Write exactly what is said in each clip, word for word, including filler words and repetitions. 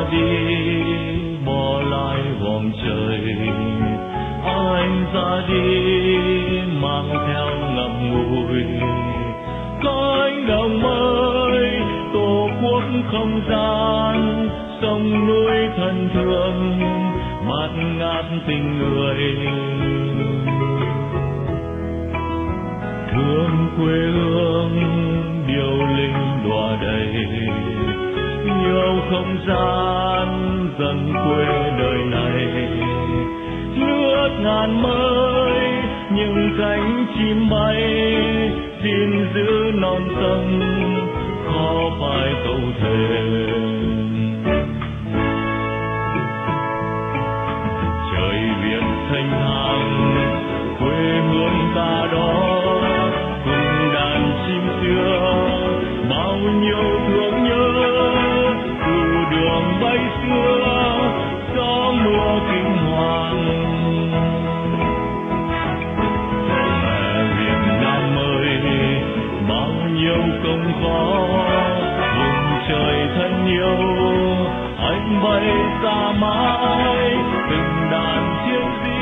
đi bỏ lại vòng trời, anh ra đi mang theo ngậm ngùi cánh đồng mới, tổ quốc không gian sông núi thân thương bạt ngát tình người. Thương quê hương điệu linh đọa đầy, yêu không gian dần quê đời này. Nước ngàn mới những cánh chim bay, xin giữ non sông khó phải câu thề. Trời Việt thanh thang quê hương ta đó, cùng đàn chim xưa bao nhiêu thương nhớ. Từ đường bay xưa gió mưa kinh hoàng, mẹ Việt Nam ơi bao nhiêu công khó. Vùng trời thân yêu anh bay xa mãi, từng đàn chiến sĩ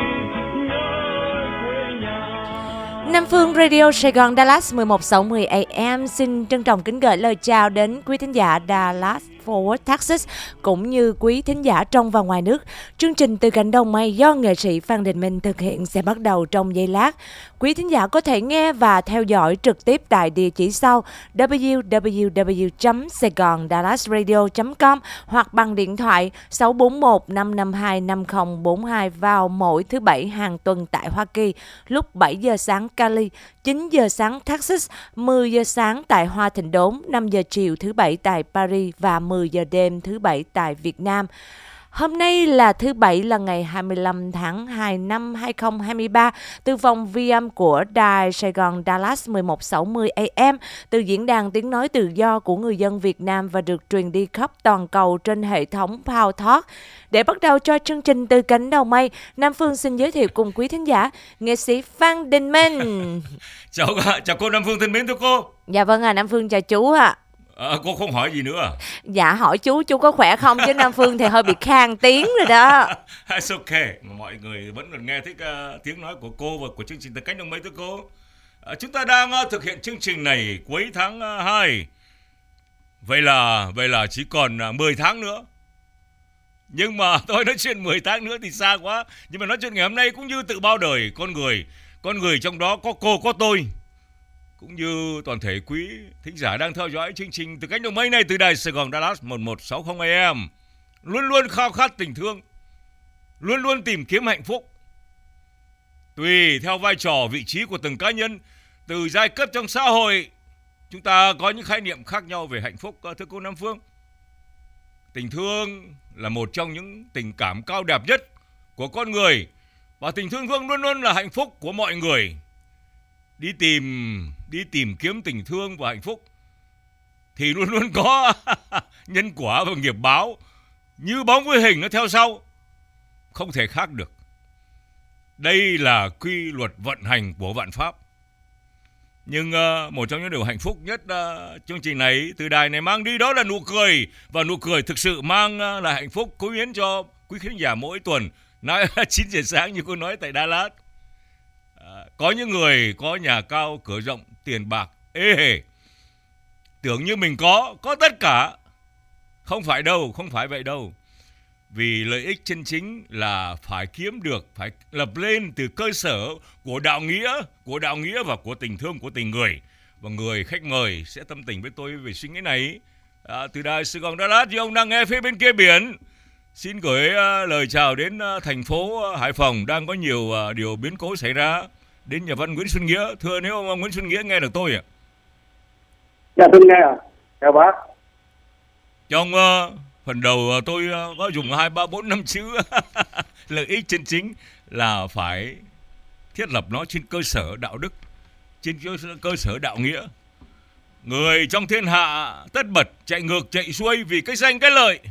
nhớ quê nhà. Nam Phương Radio Sài Gòn Dallas mười một sáu mươi A M xin trân trọng kính gửi lời chào đến quý thính giả Dallas Fort Worth, Texas cũng như quý thính giả trong và ngoài nước. Chương trình Từ Cánh Đồng Mây do nghệ sĩ Phan Đình Minh thực hiện sẽ bắt đầu trong giây lát. Quý thính giả có thể nghe và theo dõi trực tiếp tại địa chỉ sau w w w chấm saigon dallas radio chấm com hoặc bằng điện thoại sáu bốn một năm năm hai năm không bốn hai vào mỗi thứ Bảy hàng tuần tại Hoa Kỳ lúc bảy giờ sáng Cali, chín giờ sáng Texas, mười giờ sáng tại Hoa Thịnh Đốn, năm giờ chiều thứ Bảy tại Paris và mười giờ đêm thứ Bảy tại Việt Nam. Hôm nay là thứ Bảy là ngày hai mươi lăm tháng hai năm hai không hai ba, từ phòng vi âm của Đài Sài Gòn Dallas mười một sáu mươi A M, từ diễn đàn tiếng nói tự do của người dân Việt Nam và được truyền đi khắp toàn cầu trên hệ thống Power Talk. Để bắt đầu cho chương trình Từ Cánh Đồng Mây, Nam Phương xin giới thiệu cùng quý thính giả nghệ sĩ Phan Đình Minh. Chào chào cô Nam Phương thân mến thưa cô. Dạ vâng à, Nam Phương chào chú ạ. À, cô không hỏi gì nữa à? Dạ hỏi chú, chú có khỏe không chứ Nam Phương thì hơi bị khang tiếng rồi đó. It's okay, mọi người vẫn còn nghe thích uh, tiếng nói của cô và của chương trình Từ Cánh Đồng Mây thưa cô. Uh, chúng ta đang uh, thực hiện chương trình này cuối tháng uh, hai. Vậy là vậy là chỉ còn uh, mười tháng nữa. Nhưng mà tôi nói chuyện mười tháng nữa thì xa quá. Nhưng mà nói chuyện ngày hôm nay cũng như tự bao đời con người. Con người trong đó có cô, có tôi, cũng như toàn thể quý thính giả đang theo dõi chương trình Từ Cánh Đồng Mây này từ đài Sài Gòn Dallas mười một sáu mươi A M. Luôn luôn khao khát tình thương, luôn luôn tìm kiếm hạnh phúc. Tùy theo vai trò, vị trí của từng cá nhân, từ giai cấp trong xã hội, chúng ta có những khái niệm khác nhau về hạnh phúc, thưa cô Nam Phương. Tình thương là một trong những tình cảm cao đẹp nhất của con người, và tình thương thương luôn luôn là hạnh phúc của mọi người. Đi tìm đi tìm kiếm tình thương và hạnh phúc thì luôn luôn có nhân quả và nghiệp báo, như bóng với hình nó theo sau, không thể khác được. Đây là quy luật vận hành của vạn pháp. Nhưng uh, một trong những điều hạnh phúc nhất uh, chương trình này từ đài này mang đi đó là nụ cười, và nụ cười thực sự mang uh, là hạnh phúc cống hiến cho quý khán giả mỗi tuần. Nói chín giờ sáng như cô nói tại Dallas. À, có những người có nhà cao cửa rộng, tiền bạc ê hề, tưởng như mình có có tất cả. Không phải đâu, không phải vậy đâu. Vì lợi ích chân chính là phải kiếm được, phải lập lên từ cơ sở của đạo nghĩa, của đạo nghĩa và của tình thương, của tình người. Và người khách mời sẽ tâm tình với tôi về suy nghĩ này à, từ đài Sài Gòn Dallas thì ông đang nghe phía bên kia biển. Xin gửi uh, lời chào đến uh, thành phố uh, Hải Phòng đang có nhiều uh, điều biến cố xảy ra. Đến nhà văn Nguyễn Xuân Nghĩa. Thưa nếu ông Nguyễn Xuân Nghĩa nghe được tôi ạ. Dạ tôi nghe ạ. Chào bác. Trong uh, phần đầu uh, tôi uh, có dùng hai ba bốn năm chữ. Lợi ích chân chính là phải thiết lập nó trên cơ sở đạo đức, trên cơ sở đạo nghĩa. Người trong thiên hạ tất bật chạy ngược chạy xuôi vì cái danh cái lợi.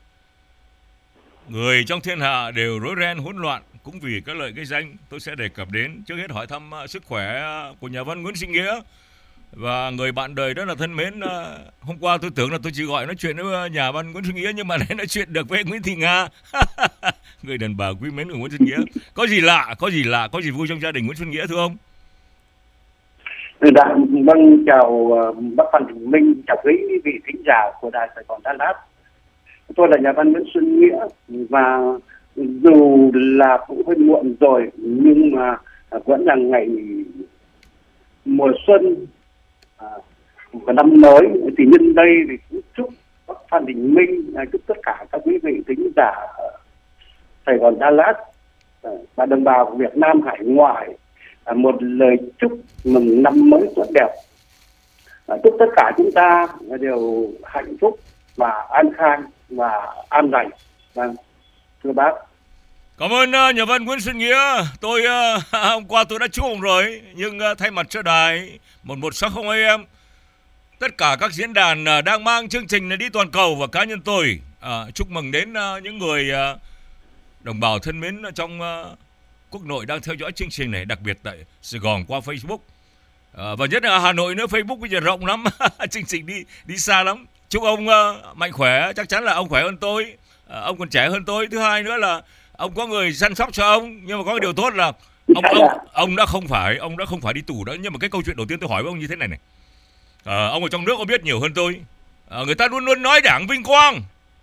Người trong thiên hạ đều rối ren hỗn loạn cũng vì cái lợi cái danh. Tôi sẽ đề cập đến. Trước hết hỏi thăm uh, sức khỏe uh, của nhà văn Nguyễn Sinh Nghĩa. và người bạn đời rất là thân mến. Hôm qua tôi tưởng là tôi chỉ gọi nói chuyện với nhà văn Nguyễn Xuân Nghĩa, nhưng mà lại nói chuyện được với Nguyễn Thị Nga. Người đàn bà quý mến của Nguyễn Xuân Nghĩa. Có gì lạ, có gì lạ, có gì vui trong gia đình Nguyễn Xuân Nghĩa thưa ông? Dạ, vâng, chào bác Phan Đình Minh, chào quý vị thính giả của Đài Sài Gòn Đà Lạt. Tôi là nhà văn Nguyễn Xuân Nghĩa, và dù là cũng hơi muộn rồi nhưng mà vẫn là ngày mùa xuân à, và năm mới, thì nhân đây thì cũng chúc bác Phan Đình Minh, chúc tất cả các quý vị thính giả ở Sài Gòn Đà Lạt và đồng bào Việt Nam hải ngoại một lời chúc mừng năm mới tốt đẹp. Chúc tất cả chúng ta đều hạnh phúc và an khang và an lành. Vâng, thưa bác. Cảm ơn uh, nhà văn Nguyễn Xuân Nghĩa. Tôi uh, hôm qua tôi đã chúc ông rồi, nhưng uh, thay mặt cho đài một một sáu không a em, tất cả các diễn đàn uh, đang mang chương trình này đi toàn cầu, và cá nhân tôi uh, chúc mừng đến uh, những người uh, đồng bào thân mến trong uh, quốc nội đang theo dõi chương trình này, đặc biệt tại Sài Gòn qua Facebook, uh, và nhất là Hà Nội nữa. Facebook bây giờ rộng lắm, chương trình đi đi xa lắm. Chúc ông uh, mạnh khỏe, chắc chắn là ông khỏe hơn tôi, uh, ông còn trẻ hơn tôi. Thứ hai nữa là ông có người săn sóc cho ông, nhưng mà có cái điều tốt là ông ông ông đã không phải ông đã không phải đi tù đó. Nhưng mà cái câu chuyện đầu tiên tôi hỏi với ông như thế này này, à, ông ở trong nước ông biết nhiều hơn tôi. À, người ta luôn luôn nói đảng vinh quang,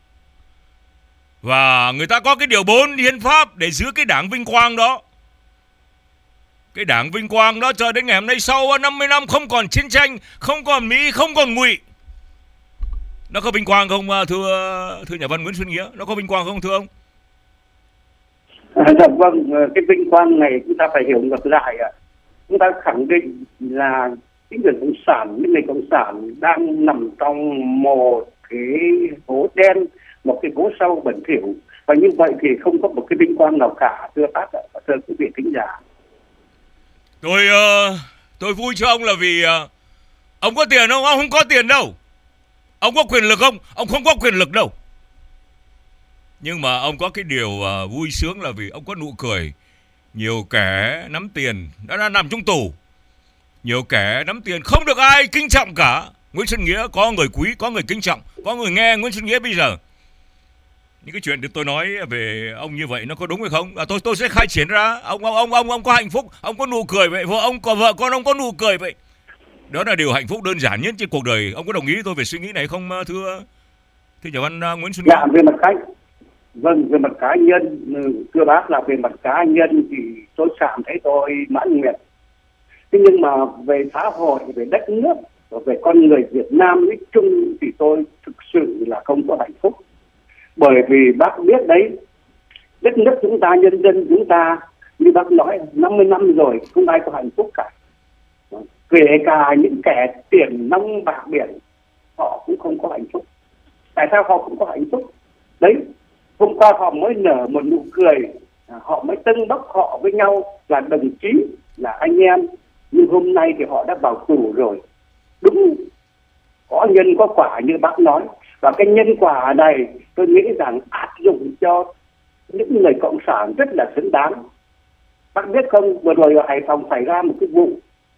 và người ta có cái điều bốn hiến pháp để giữ cái đảng vinh quang đó. Cái đảng vinh quang đó cho đến ngày hôm nay, sau năm mươi năm không còn chiến tranh, không còn Mỹ, không còn Ngụy, nó có vinh quang không thưa thưa nhà văn Nguyễn Xuân Nghĩa? Nó có vinh quang không thưa ông? À, dạ vâng, cái vinh quang này chúng ta phải hiểu ngược lại ạ. Chúng ta khẳng định là chính quyền cộng sản, những người cộng sản đang nằm trong một cái hố đen, một cái hố sâu bẩn thỉu, và như vậy thì không có một cái vinh quang nào cả, thưa bác ạ, thưa quý vị thính giả. Tôi uh, tôi vui cho ông là vì uh, ông có tiền không? Ông không có tiền đâu. Ông có quyền lực không? Ông không có quyền lực đâu. Nhưng mà ông có cái điều uh, vui sướng là vì ông có nụ cười. Nhiều kẻ nắm tiền đã, đã nằm trong tù, nhiều kẻ nắm tiền không được ai kính trọng cả. Nguyễn Xuân Nghĩa có người quý, có người kính trọng, có người nghe Nguyễn Xuân Nghĩa bây giờ. Những cái chuyện được tôi nói về ông như vậy nó có đúng hay không? À, tôi tôi sẽ khai triển ra. Ông ông ông ông ông có hạnh phúc, ông có nụ cười vậy, vợ ông có vợ con ông có nụ cười vậy. Đó là điều hạnh phúc đơn giản nhất trên cuộc đời. Ông có đồng ý với tôi về suy nghĩ này không thưa thưa nhà văn uh, Nguyễn Xuân Nghĩa? Dạ, về mặt khách. Vâng, về mặt cá nhân, thưa bác, là về mặt cá nhân thì tôi cảm thấy tôi mãn nguyện. Thế nhưng mà về xã hội, về đất nước, và về con người Việt Nam nói chung thì tôi thực sự là không có hạnh phúc. Bởi vì bác biết đấy, đất nước chúng ta, nhân dân chúng ta, như bác nói, năm mươi năm rồi không ai có hạnh phúc cả. Kể cả những kẻ tiền nông bạc biển, họ cũng không có hạnh phúc. Tại sao họ cũng có hạnh phúc? Đấy, hôm qua họ mới nở một nụ cười, họ mới tưng bốc họ với nhau là đồng chí, là anh em. Nhưng hôm nay thì họ đã vào tù rồi. Đúng, có nhân có quả như bác nói. Và cái nhân quả này tôi nghĩ rằng áp dụng cho những người cộng sản rất là xứng đáng. Bác biết không, vừa rồi ở Hải Phòng xảy ra một cái vụ,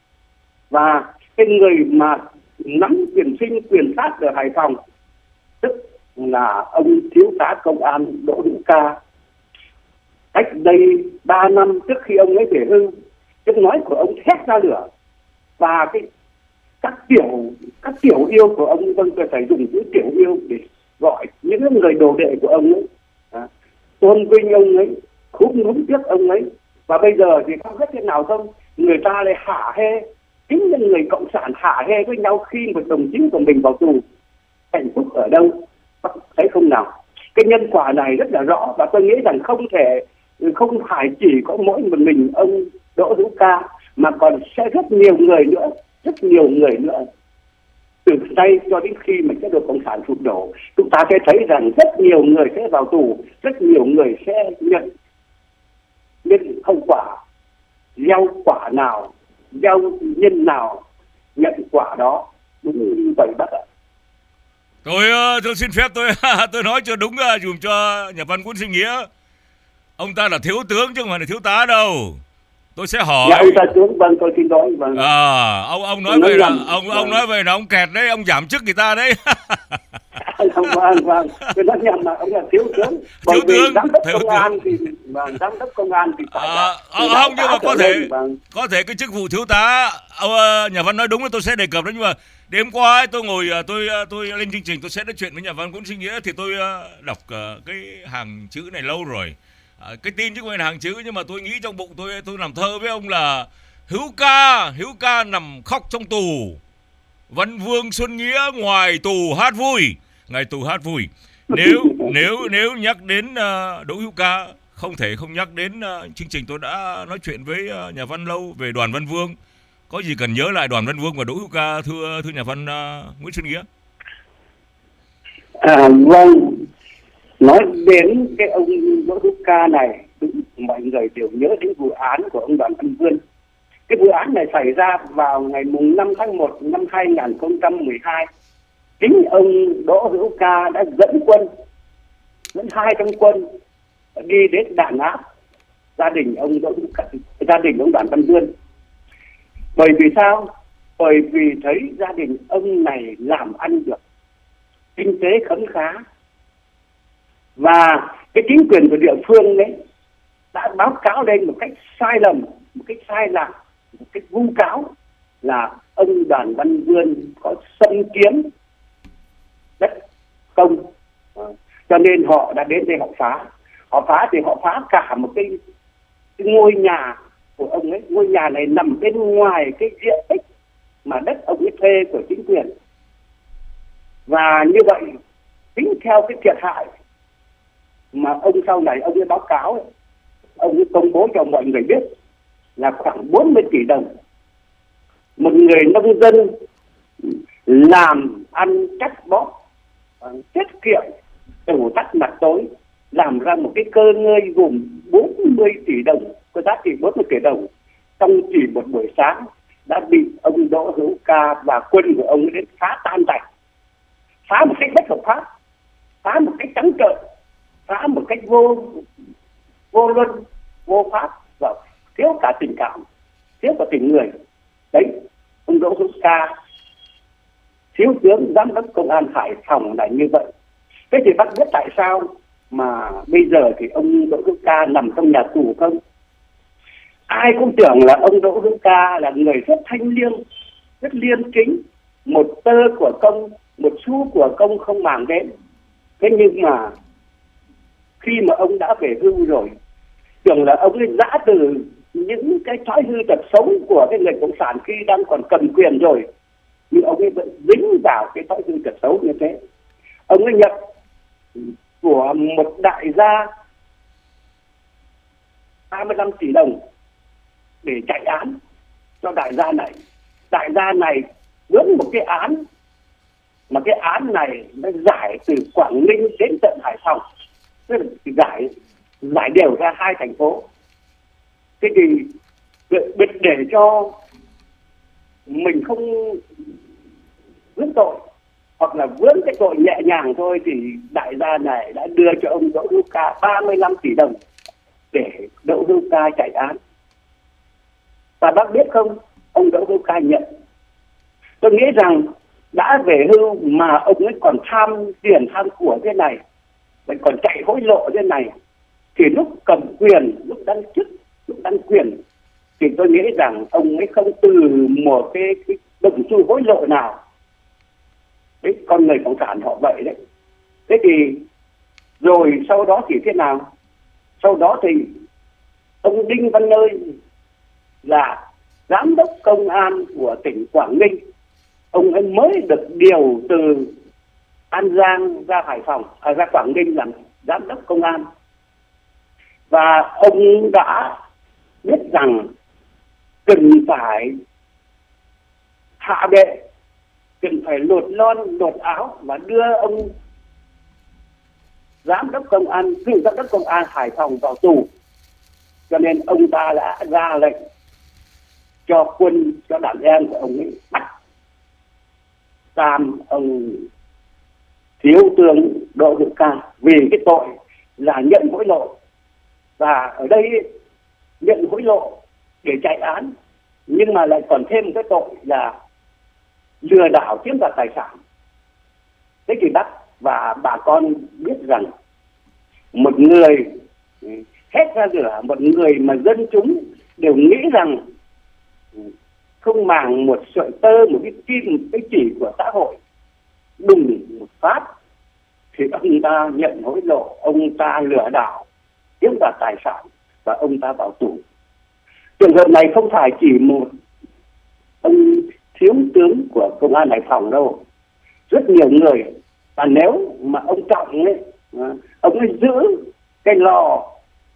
và cái người mà nắm quyền sinh quyền sát ở Hải Phòng, tức là ông thiếu tá công an Đỗ Hữu Ca, cách đây ba năm trước khi ông ấy về hưu, tiếng nói của ông thét ra lửa, và cái các tiểu các tiểu yêu của ông, vâng, tôi phải dùng chữ tiểu yêu để gọi những người đồ đệ của ông ấy, à, tôn vinh ông ấy, khúm núm tiếc ông ấy. Và bây giờ thì không biết thế nào không, người ta lại hả hê, chính những người cộng sản hả hê với nhau khi một đồng chí của mình vào tù. Hạnh phúc ở đâu? Thấy không nào? Cái nhân quả này rất là rõ, và tôi nghĩ rằng không thể, không phải chỉ có mỗi một mình ông Đỗ Hữu Ca, mà còn sẽ rất nhiều người nữa, rất nhiều người nữa. Từ nay cho đến khi mà chế độ cộng sản sụp đổ, chúng ta sẽ thấy rằng rất nhiều người sẽ vào tù, rất nhiều người sẽ nhận nhận hậu quả. Gieo quả nào, gieo nhân nào, nhận quả đó. Đúng như vậy bác ạ. Tôi, tôi xin phép tôi tôi nói cho đúng, dùm cho nhà văn Nguyễn Xuân Nghĩa. Ông ta là thiếu tướng chứ không phải là thiếu tá đâu. tôi sẽ hỏi. Dạ, ông ta tướng, vâng, tôi xin lỗi. Vâng. À, ông ông nói Nói về là nhầm. ông Vâng. ông nói về là ông kẹt đấy, ông giảm chức người ta đấy. Vâng, vâng, vâng. Tôi nói nhầm mà ông là thiếu tướng. Bởi Thiếu vì tướng, giám đốc thiếu công tướng. an thì vâng, giám đốc công an thì phải À, là à, từ không, đại nhưng mà tá có trở thể lên. Vâng. có thể cái chức vụ thiếu tá, ờ, nhà văn nói đúng là tôi sẽ đề cập đó, nhưng mà đêm qua ấy, tôi ngồi ờ, tôi ờ, tôi lên chương trình, tôi sẽ nói chuyện với nhà văn Nguyễn Sinh Nghĩa, thì tôi ờ, đọc ờ, cái hàng chữ này lâu rồi. À, cái tin chứ không phải là hàng chữ, nhưng mà tôi nghĩ trong bụng tôi tôi làm thơ với ông là Hữu ca, Hữu ca nằm khóc trong tù, Văn Vương Xuân Nghĩa ngoài tù hát vui, ngày tù hát vui. Nếu nếu nếu nhắc đến uh, Đỗ Hữu Ca, không thể không nhắc đến uh, chương trình tôi đã nói chuyện với uh, nhà văn lâu về Đoàn Văn Vương. Có gì cần nhớ lại Đoàn Văn Vương và Đỗ Hữu Ca, thưa thưa nhà văn uh, Nguyễn Xuân Nghĩa? À, vâng, nói đến cái ông Đỗ Hữu Ca này, đúng, mọi người đều nhớ đến vụ án của ông Đoàn Văn Vương. Cái vụ án này xảy ra vào ngày mùng năm tháng một năm hai nghìn không trăm mười hai. Chính ông Đỗ Hữu Ca đã dẫn quân, dẫn hai trăm quân đi đến đàn áp gia đình ông Đỗ Hữu Ca, gia đình ông Đoàn Văn Vương. Bởi vì sao? Bởi vì thấy gia đình ông này làm ăn được, kinh tế khấm khá, và cái chính quyền của địa phương đấy đã báo cáo lên một cách sai lầm, một cách sai lạc, một cách vu cáo là ông Đoàn Văn Vương có xâm chiếm đất công. Cho nên họ đã đến đây họ phá. Họ phá thì họ phá cả một cái, cái ngôi nhà của ông ấy. Ngôi nhà này nằm bên ngoài cái diện tích mà đất ông ấy thuê của chính quyền. Và như vậy, tính theo cái thiệt hại mà ông sau này ông ấy báo cáo ấy, ông ấy công bố cho mọi người biết là khoảng bốn mươi tỷ đồng. Một người nông dân làm ăn cắt bóp, tiết kiệm, đủ tắt mặt tối, làm ra một cái cơ ngơi gồm bốn mươi tỷ đồng, có giá trị bốn mươi tỷ đồng, trong chỉ một buổi sáng đã bị ông Đỗ Hữu Ca và quân của ông đến phá tan tành, phá một cách bất hợp pháp, phá một cách trắng trợn, phá một cách vô vô luân, vô pháp, và thiếu cả tình cảm, thiếu cả tình người. Đấy, ông Đỗ Hữu Ca, thiếu tướng giám đốc công an Hải Phòng là như vậy. Thế thì bác biết tại sao mà bây giờ thì ông Đỗ Hữu Ca nằm trong nhà tù không? Ai cũng tưởng là ông Đỗ Hữu Ca là người rất thanh liêm, rất liêm chính, một tơ của công, một xu của công không màng đến. Thế nhưng mà khi mà ông đã về hưu rồi, tưởng là ông ấy giã từ những cái thói hư tật xấu của cái người cộng sản khi đang còn cầm quyền rồi, nhưng ông ấy vẫn dính vào cái thói hư tật xấu như thế. Ông ấy nhận của một đại gia hai mươi lăm tỷ đồng để chạy án cho đại gia này. Đại gia này vướng một cái án, mà cái án này nó giải từ Quảng Ninh đến tận Hải Phòng, tức là giải giải đều ra hai thành phố. Thế thì để, để cho mình không vướng tội, hoặc là vướng cái tội nhẹ nhàng thôi, thì đại gia này đã đưa cho ông Đỗ Hữu Ca ba mươi lăm tỷ đồng để Đỗ Hữu Ca chạy án. Và bác biết không, ông Đỗ Hữu Ca nhận. Tôi nghĩ rằng đã về hưu mà ông ấy còn tham tiền tham của thế này, vẫn còn chạy hối lộ thế này, thì lúc cầm quyền, lúc đăng chức, lúc đăng quyền, thì tôi nghĩ rằng ông ấy không từ một cái, cái đồng xu hối lộ nào. Đấy, con người cộng sản họ vậy đấy. Thế thì rồi sau đó thì thế nào? Sau đó thì ông Đinh Văn Nơi là giám đốc công an của tỉnh Quảng Ninh, ông ấy mới được điều từ An Giang ra Hải Phòng, à, ra Quảng Ninh làm giám đốc công an. Và ông đã biết rằng cần phải hạ bệ, cần phải lột lon lột áo và đưa ông giám đốc công an, cựu giám đốc công an Hải Phòng vào tù. Cho nên ông ta đã ra lệnh cho quân, cho đàn em của ông ấy bắt giam ông thiếu tướng Đỗ Hữu Ca vì cái tội là nhận hối lộ. Và ở đây nhận hối lộ để chạy án, nhưng mà lại còn thêm một cái tội là lừa đảo chiếm đoạt tài sản. Thế thì bác và bà con biết rằng một người hét ra lửa, một người mà dân chúng đều nghĩ rằng không màng một sợi tơ, một cái kim, một cái chỉ của xã hội, đùng một phát thì ông ta nhận hối lộ, ông ta lừa đảo chiếm đoạt tài sản và ông ta vào tù. Trường hợp này không phải chỉ một ông thiếu tướng của công an Hải Phòng đâu, rất nhiều người. Và nếu mà ông Trọng ấy, ông ấy giữ cái lò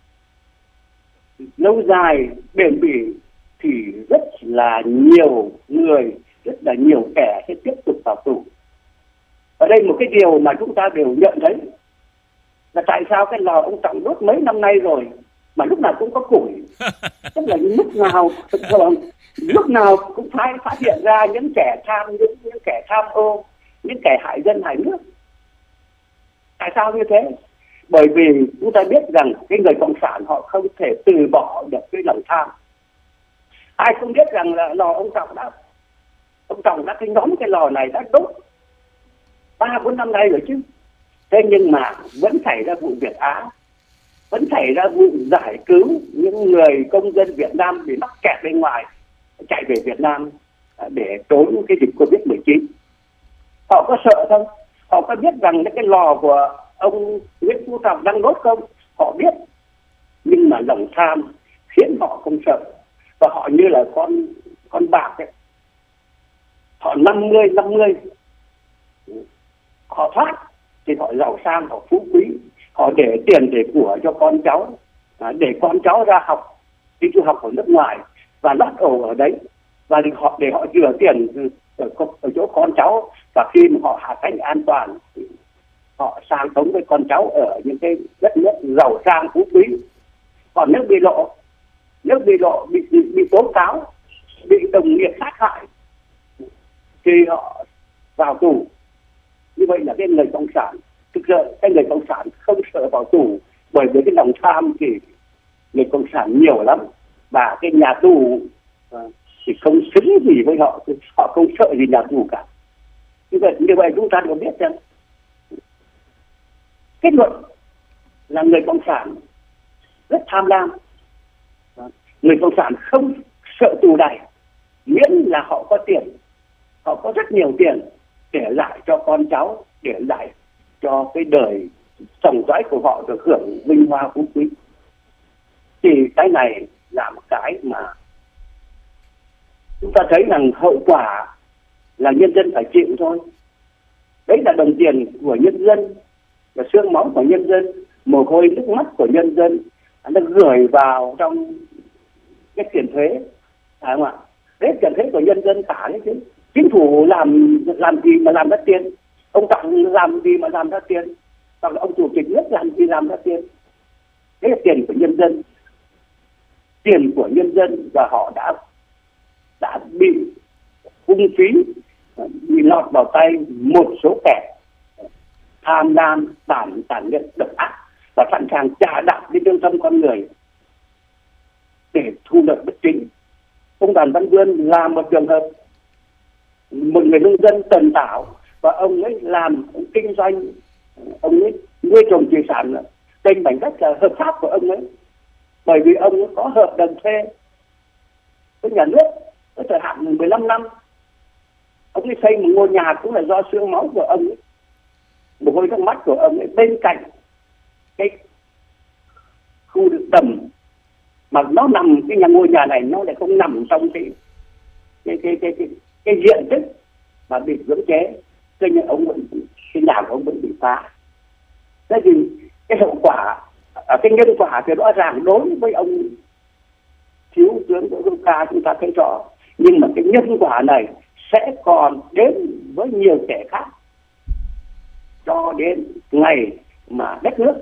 lâu dài bền bỉ thì rất là nhiều người, rất là nhiều kẻ sẽ tiếp tục vào tù. Ở đây một cái điều mà chúng ta đều nhận thấy là tại sao cái lò ông Trọng đốt mấy năm nay rồi mà lúc nào cũng có củi. Tức là lúc nào lúc nào cũng phải phát hiện ra những kẻ tham những, những kẻ tham ô, những kẻ hại dân hại nước. Tại sao như thế? Bởi vì chúng ta biết rằng cái người cộng sản họ không thể từ bỏ được cái lòng tham. Ai cũng biết rằng là lò ông Trọng đã ông Trọng đã cái nhóm cái lò này đã đốt ba bốn năm nay rồi chứ. Thế nhưng mà vẫn xảy ra vụ Việt Á, vẫn xảy ra vụ giải cứu những người công dân Việt Nam bị mắc kẹt bên ngoài chạy về Việt Nam để trốn cái dịch Covid mười chín. Họ có sợ không? Họ có biết rằng cái lò của ông Nguyễn Phú Trọng đang đốt không? Họ biết. Nhưng mà lòng tham khiến họ không sợ. Và họ như là con con bạc ấy. Họ năm mươi năm mươi. Họ thoát thì họ giàu sang, họ phú quý. Họ để tiền để của cho con cháu, để con cháu ra học, đi du học ở nước ngoài và lót ổ ở đấy. Và để họ, để họ rửa tiền ở, ở chỗ con cháu. Và khi mà họ hạ cánh an toàn thì họ sang sống với con cháu ở những cái đất nước giàu sang phú quý. Còn nếu bị lộ, nếu bị lộ, bị, bị, bị tố cáo, bị đồng nghiệp sát hại thì họ vào tù. Như vậy là cái người cộng sản, thực sự cái người cộng sản không sợ vào tù, bởi vì cái lòng tham thì người cộng sản nhiều lắm. Và cái nhà tù thì không xứng gì với họ, họ không sợ gì nhà tù cả. Như vậy, như vậy chúng ta đều biết rằng kết luận là người cộng sản rất tham lam. Người cộng sản không sợ tù đầy, miễn là họ có tiền, họ có rất nhiều tiền để lại cho con cháu, để lại cho cái đời dòng dõi của họ được hưởng vinh hoa phú quý. Thì cái này là một cái mà chúng ta thấy rằng hậu quả là nhân dân phải chịu thôi. Đấy là đồng tiền của nhân dân, là xương máu của nhân dân, mồ hôi nước mắt của nhân dân, nó gửi vào trong cái tiền thuế, phải không ạ? Đấy, tiền thuế của nhân dân cả đấy chứ. Chính phủ làm làm gì mà làm ra tiền? Ông Trọng làm gì mà làm ra tiền? Hoặc là ông chủ tịch nước làm gì làm ra tiền? Đấy là tiền của nhân dân, tiền của nhân dân, và họ đã đã bị phung phí, bị lọt vào tay một số kẻ tham lam, tàn tàn nhẫn, độc ác và sẵn sàng trả đạp đến lương tâm con người để thu lợi bất chính. Ông Đoàn Văn Vươn là một trường hợp, một người nông dân tần tảo, và ông ấy làm ông kinh doanh, ông ấy nuôi trồng thủy sản trên mảnh đất là hợp pháp của ông ấy, bởi vì ông ấy có hợp đồng thuê với nhà nước có thời hạn mười lăm năm. Ông ấy xây một ngôi nhà cũng là do xương máu của ông ấy, mồ hôi nước mắt của ông ấy, bên cạnh cái khu đầm mà nó nằm, cái nhà ngôi nhà này nó lại không nằm trong cái cái cái cái cái, cái diện tích mà bị cưỡng chế, cho nên ông vẫn, cái nhà của ông vẫn bị phá. Thế thì cái hậu quả, cái nhân quả thì rõ ràng đối với ông thiếu tướng Đỗ Hữu Ca chúng ta thấy rõ, nhưng mà cái nhân quả này sẽ còn đến với nhiều kẻ khác cho đến ngày mà đất nước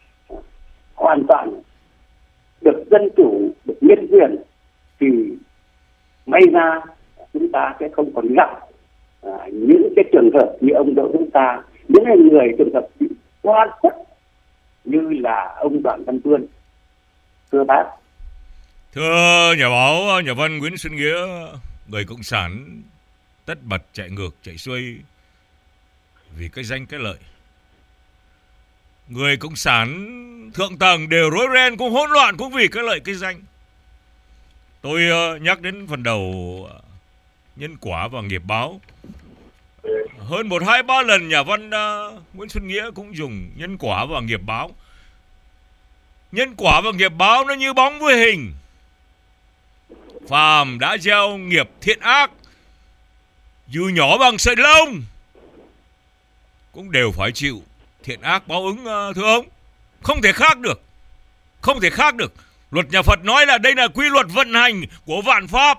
hoàn toàn được dân chủ, được nhân quyền, thì may ra chúng ta sẽ không còn gặp à, những cái trường hợp như ông Đỗ Hữu Ca, những người trường hợp bị oan khuất như là ông Đoàn Văn Vươn. Thưa bác, Thưa nhà báo, nhà văn Nguyễn Xuân Nghĩa, người cộng sản tất bật chạy ngược chạy xuôi vì cái danh cái lợi. Người cộng sản thượng tầng đều rối ren, cũng hỗn loạn cũng vì cái lợi cái danh. Tôi uh, nhắc đến phần đầu uh, nhân quả và nghiệp báo. Hơn một hai ba lần nhà văn uh, Nguyễn Xuân Nghĩa cũng dùng nhân quả và nghiệp báo. Nhân quả và nghiệp báo nó như bóng với hình. Phàm đã gieo nghiệp thiện ác, dù nhỏ bằng sợi lông, cũng đều phải chịu thiện ác báo ứng, uh, thưa ông. Không thể khác được. Không thể khác được. Luật nhà Phật nói là đây là quy luật vận hành của vạn pháp.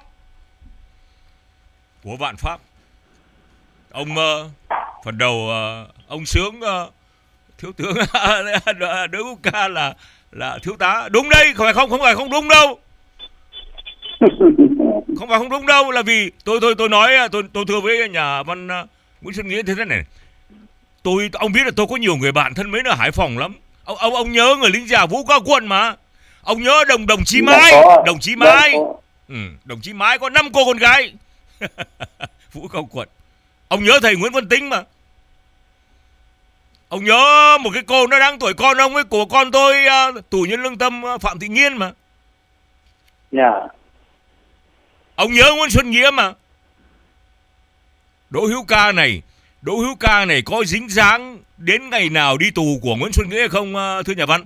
Của vạn pháp. Ông uh, phần đầu uh, ông Sướng uh, thiếu tướng Đỗ Hữu Ca là là thiếu tá. Đúng đây, không phải không không phải không đúng đâu. Không phải không đúng đâu, là vì tôi tôi tôi nói tôi tôi thưa với nhà văn uh, Nguyễn Xuân Nghĩa thế thế này. Tôi ông biết là tôi có nhiều người bạn thân mến ở Hải Phòng lắm. Ông ông ông nhớ người lính già Vũ Cao Quận mà. Ông nhớ đồng đồng chí Mái, đồng chí Mái. Ừ, đồng chí Mái có năm cô con gái. Vũ Cao Quận. Ông nhớ thầy Nguyễn Văn Tính mà. Ông nhớ một cái cô nó đang tuổi con ông ấy, của con tôi, uh, tù nhân lương tâm uh, Phạm Thị Nghiên mà. Dạ. Yeah. Ông nhớ Nguyễn Xuân Nghĩa mà. Đỗ Hữu Ca này, Đỗ Hữu Ca này có dính dáng đến ngày nào đi tù của Nguyễn Xuân Nghĩa không, uh, thưa nhà văn?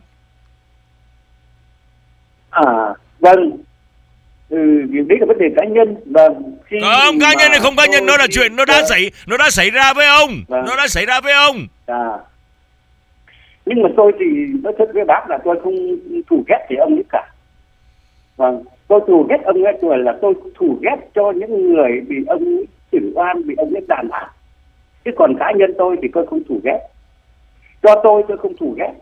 À, vâng. Ừ, đấy là vấn đề cá nhân. Vâng. Khi không, cá nhân này không cá nhân, nó là chuyện nó đã đã xảy nó đã xảy ra với ông. Vâng. Nó đã xảy ra với ông. À. Nhưng mà tôi thì nói thật với bác là tôi không thù ghét gì ông ấy cả. Vâng. Tôi thù ghét ông ấy tuổi là tôi thù ghét cho những người bị ông ấy xử oan, bị ông ấy đàn áp. Chứ còn cá nhân tôi thì tôi không thù ghét. Cho tôi tôi không thù ghét.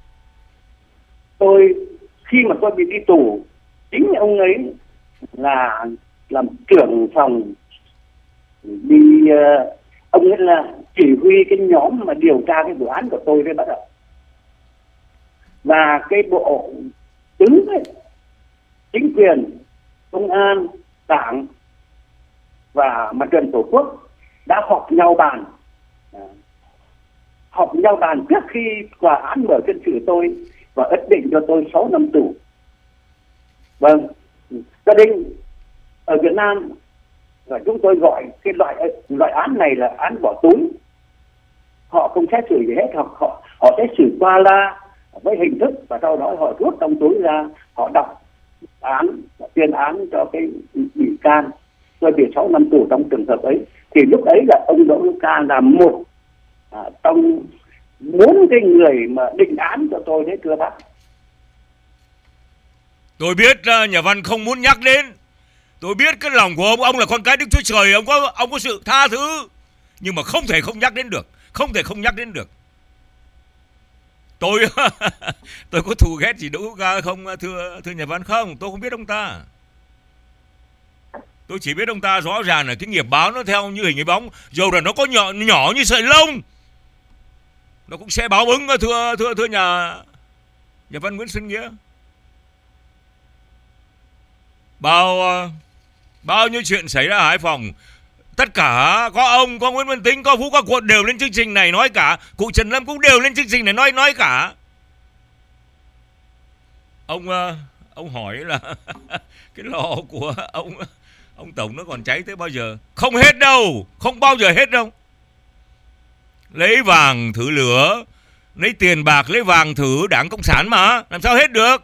Tôi khi mà tôi bị đi tù, chính ông ấy là làm trưởng phòng, đi uh, ông ấy là chỉ huy cái nhóm mà điều tra cái vụ án của tôi đấy bắt đầu. Và cái bộ tướng ấy, chính quyền, công an, đảng và mặt trận tổ quốc đã họp nhau bàn, họp nhau bàn trước khi tòa án mở phiên xử tôi và ấn định cho tôi sáu năm tù. Vâng, gia đình ở Việt Nam và chúng tôi gọi cái loại loại án này là án bỏ túi. Họ không xét xử gì hết, họ họ họ sẽ xử qua la với hình thức và sau đó họ rút trong túi ra, họ đọc án, tuyên án cho cái bị can. Tôi bị sáu năm tù trong trường hợp ấy. Thì lúc ấy là ông Đỗ Hữu Ca là một à, trong bốn cái người mà định án cho tôi đấy, thưa bác. Tôi biết uh, nhà văn không muốn nhắc đến. Tôi biết cái lòng của ông, ông là con cái Đức Chúa Trời, ông có ông có sự tha thứ, nhưng mà không thể không nhắc đến được, không thể không nhắc đến được. Tôi tôi có thù ghét gì Đỗ Hữu Ca không, thưa thưa nhà văn? Không, tôi không biết ông ta. Tôi chỉ biết ông ta rõ ràng là cái nghiệp báo nó theo như hình cái bóng, dầu là nó có nhỏ nhỏ như sợi lông, nó cũng sẽ báo ứng, thưa thưa thưa nhà nhà văn Nguyễn Xuân Nghĩa. Bao bao nhiêu chuyện xảy ra ở Hải Phòng, tất cả có ông, có Nguyễn Văn Tính, có Vũ Cao Quận đều lên chương trình này nói cả, cụ Trần Lâm cũng đều lên chương trình này nói nói cả. Ông ông hỏi là cái lò của ông ông tổng nó còn cháy tới bao giờ? Không hết đâu, không bao giờ hết đâu. Lấy vàng thử lửa, lấy tiền bạc lấy vàng thử Đảng Cộng sản mà, làm sao hết được.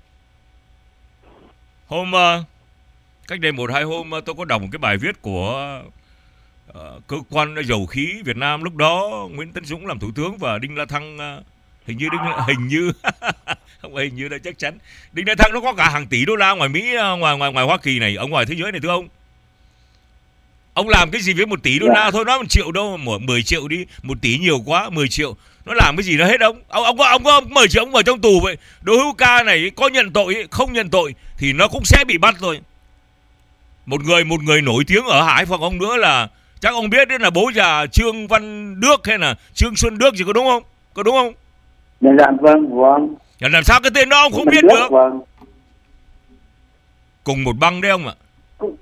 Hôm cách đây một hai hôm tôi có đọc một cái bài viết của uh, cơ quan dầu khí Việt Nam, lúc đó Nguyễn Tấn Dũng làm thủ tướng và Đinh La Thăng uh, hình như Đinh hình như không phải hình như là chắc chắn Đinh La Thăng nó có cả hàng tỷ đô la ngoài Mỹ, ngoài ngoài ngoài Hoa Kỳ này, ở ngoài thế giới này, thưa ông. Ông làm cái gì với một tỷ đô la thôi, nói một triệu đâu, mười triệu đi, một tỷ nhiều quá, mười triệu nó làm cái gì nó hết ông. Ông ông có ông có mười triệu ông ở trong tù vậy. Đỗ Hữu Ca này có nhận tội không nhận tội thì nó cũng sẽ bị bắt thôi. Một người một người nổi tiếng ở Hải Phòng ông nữa là chắc ông biết đấy, là bố già Trương Văn Đức hay là Trương Xuân Đức gì, có đúng không? Có đúng không? Dạ vâng, vâng. Làm sao cái tên đó ông không biết Đức, được? Vâng. Cùng một băng đấy ông ạ. Cùng.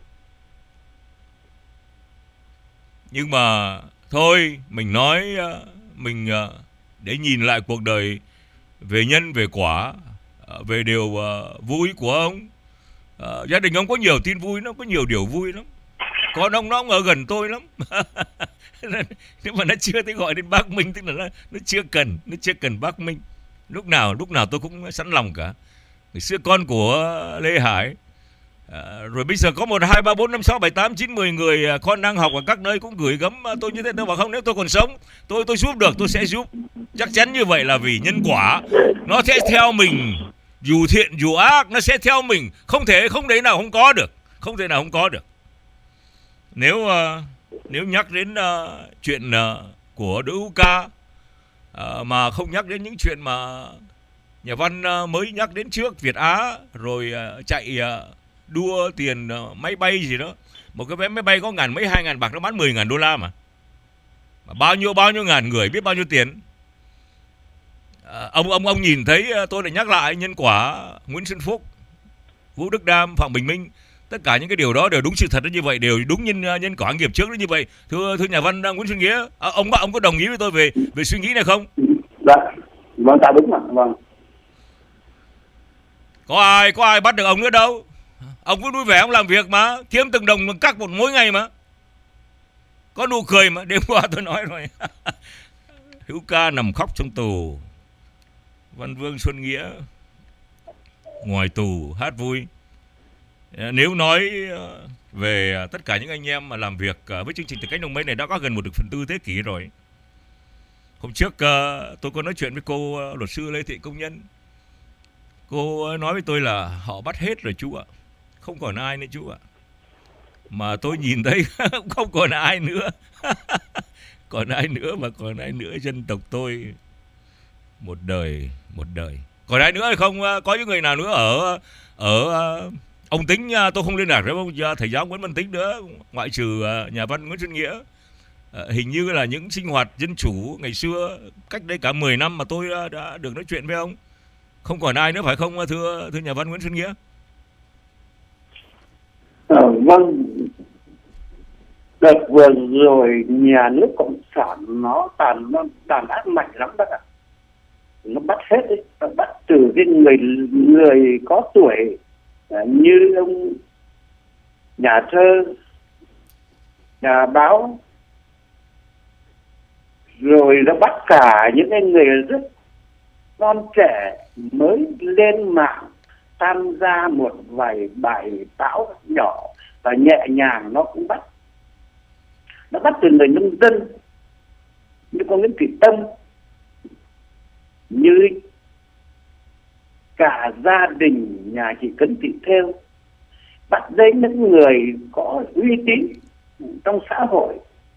Nhưng mà thôi, mình nói mình để nhìn lại cuộc đời về nhân về quả, về điều vui của ông. Gia đình ông có nhiều tin vui lắm, có nhiều điều vui lắm. Con ông nó ở gần tôi lắm. Nhưng mà nó chưa thấy gọi đến bác Minh, tức là nó, nó chưa cần, nó chưa cần bác Minh. Lúc nào lúc nào tôi cũng sẵn lòng cả. Ngày xưa con của Lê Hải, à, rồi bây giờ có một hai ba bốn năm sáu bảy tám chín mười người con đang học ở các nơi cũng gửi gắm tôi như thế. Tôi bảo không, nếu tôi còn sống, tôi tôi giúp được tôi sẽ giúp. Chắc chắn như vậy, là vì nhân quả nó sẽ theo mình, dù thiện dù ác nó sẽ theo mình, không thể không thể nào không có được, không thể nào không có được. Nếu uh, nếu nhắc đến uh, chuyện uh, của Đỗ Hữu Ca uh, mà không nhắc đến những chuyện mà nhà văn uh, mới nhắc đến trước, Việt Á rồi uh, chạy uh, đua tiền uh, máy bay gì đó, một cái vé máy bay có ngàn mấy hai ngàn bạc nó bán mười ngàn đô la mà. mà bao nhiêu bao nhiêu ngàn người, biết bao nhiêu tiền. uh, ông ông ông nhìn thấy uh, tôi lại nhắc lại nhân quả, Nguyễn Xuân Phúc, Vũ Đức Đam, Phạm Bình Minh. Tất cả những cái điều đó đều đúng sự thật đó, như vậy đều đúng nhân nhân quả nghiệp trước đó như vậy. Thưa thưa nhà văn Nguyễn Xuân Nghĩa, à, ông ông có đồng ý với tôi về về suy nghĩ này không? Dạ, vâng, ta đúng mà, vâng. Có ai có ai bắt được ông nữa đâu. Ông cứ vui vẻ ông làm việc mà, kiếm từng đồng cắt một mỗi ngày mà. Có nụ cười mà, đêm qua tôi nói rồi. Hữu Ca nằm khóc trong tù, Văn Vương Xuân Nghĩa ngoài tù hát vui. Nếu nói về tất cả những anh em mà làm việc với chương trình Từ Cánh Đồng Mây này đã có gần một phần tư thế kỷ rồi. Hôm trước tôi có nói chuyện với cô luật sư Lê Thị Công Nhân. Cô nói với tôi là họ bắt hết rồi chú ạ, không còn ai nữa chú ạ. Mà tôi nhìn thấy không còn ai nữa. Còn ai nữa mà còn ai nữa, dân tộc tôi một đời một đời. Còn ai nữa hay không? Có những người nào nữa ở ở ông Tính, tôi không liên lạc với ông thầy giáo Nguyễn Văn Tính nữa, ngoại trừ nhà văn Nguyễn Xuân Nghĩa. Hình như là những sinh hoạt dân chủ ngày xưa cách đây cả mười năm mà tôi đã được nói chuyện với ông. Không còn ai nữa phải không thưa thưa nhà văn Nguyễn Xuân Nghĩa? Ờ, vâng. Đợt vừa rồi nhà nước cộng sản nó tàn nó tàn ác mạnh lắm đó ạ. Nó bắt hết đấy, nó bắt từ cái người người có tuổi như ông nhà thơ, nhà báo, rồi nó bắt cả những cái người rất non trẻ mới lên mạng tham gia một vài bài báo nhỏ và nhẹ nhàng, nó cũng bắt. Nó bắt từ người nông dân như con Nguyễn Thị Tâm, như cả gia đình nhà chị Cấn Thị Thêu, bắt đến những người có uy tín trong xã hội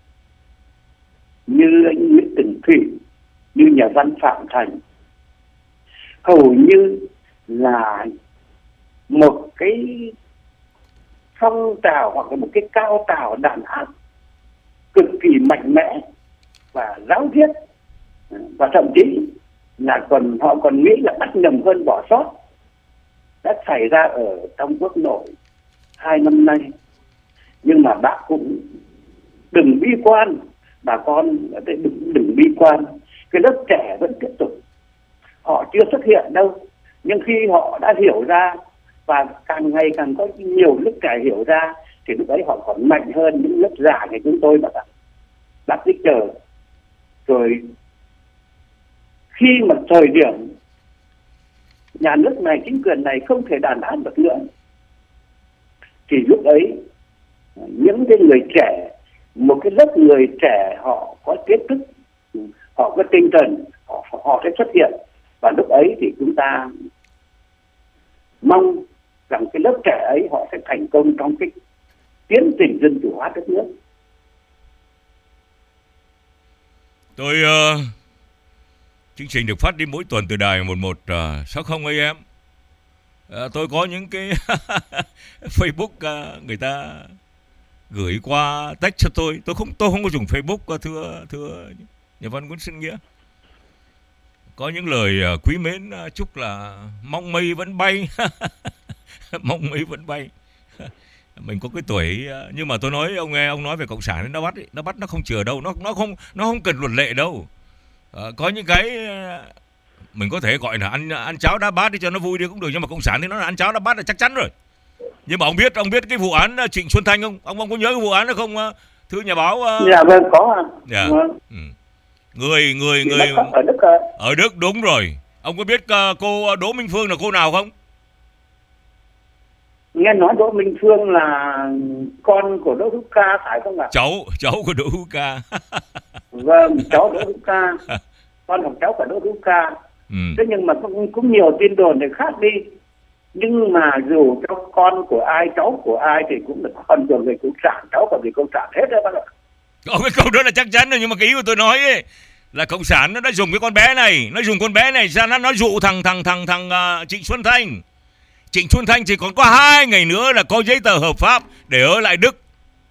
như anh Nguyễn Tường Thủy, như nhà văn Phạm Thành. Hầu như là một cái phong trào hoặc là một cái cao trào đàn áp cực kỳ mạnh mẽ và giáo diết, và thậm chí là còn họ còn nghĩ là bắt nhầm hơn bỏ sót đã xảy ra ở trong quốc nội hai năm nay. Nhưng mà bác cũng đừng bi quan, bà con đừng đừng bi quan, cái lớp trẻ vẫn tiếp tục. Họ chưa xuất hiện đâu, nhưng khi họ đã hiểu ra và càng ngày càng có nhiều lớp trẻ hiểu ra thì lúc ấy họ còn mạnh hơn những lớp già như chúng tôi mà bác. Bác cứ chờ rồi khi mà thời điểm nhà nước này, chính quyền này không thể đàn áp được nữa thì lúc ấy những cái người trẻ, một cái lớp người trẻ họ có kiến thức, họ có tinh thần, họ, họ sẽ xuất hiện. Và lúc ấy thì chúng ta mong rằng cái lớp trẻ ấy họ sẽ thành công trong cái tiến trình dân chủ hóa đất nước. Tôi uh, chương trình được phát đi mỗi tuần từ đài một một sáu không a em. Uh, tôi có những cái Facebook uh, người ta gửi qua text cho tôi. Tôi không tôi không có dùng Facebook uh, thưa thưa nhà văn Nguyễn Xuân Nghĩa. Có những lời uh, quý mến, uh, chúc là mong mây vẫn bay. mong mây vẫn bay. Mình có cái tuổi, nhưng mà tôi nói ông nghe ông nói về cộng sản nó bắt ấy, nó bắt nó không chừa đâu, nó nó không nó không cần luật lệ đâu. À, có những cái mình có thể gọi là ăn ăn cháo đá bát đi cho nó vui đi cũng được, nhưng mà cộng sản thì nó là ăn cháo đá bát là chắc chắn rồi. Nhưng mà ông biết ông biết cái vụ án Trịnh Xuân Thanh không? Ông ông có nhớ cái vụ án đó không? Thưa nhà báo. Dạ vâng, có ạ. Dạ. Vâng. Ừ. Người người Thì người ở Đức ạ. Ở Đức đúng rồi. Ông có biết uh, cô Đỗ Minh Phương là cô nào không? Nghe nói Đỗ Minh Phương là con của Đỗ Hữu Ca phải không ạ? Cháu cháu của Đỗ Hữu Ca. Vâng, cháu Đỗ Hữu Ca. Conของcháu của Đỗ Hữu Ca. Ừ. Thế nhưng mà cũng, cũng nhiều tin đồn để khác đi. Nhưng mà dù cho con của ai, cháu của ai thì cũng là con của người cộng sản, cháu của người cộng sản hết đấy bác ạ. Có cái câu đó là chắc chắn rồi, nhưng mà cái ý của tôi nói ấy, là cộng sản nó đã dùng cái con bé này, nó dùng con bé này ra nó nó dụ thằng thằng thằng thằng uh, Trịnh Xuân Thanh. Trịnh Xuân Thanh chỉ còn có hai ngày nữa là có giấy tờ hợp pháp để ở lại Đức.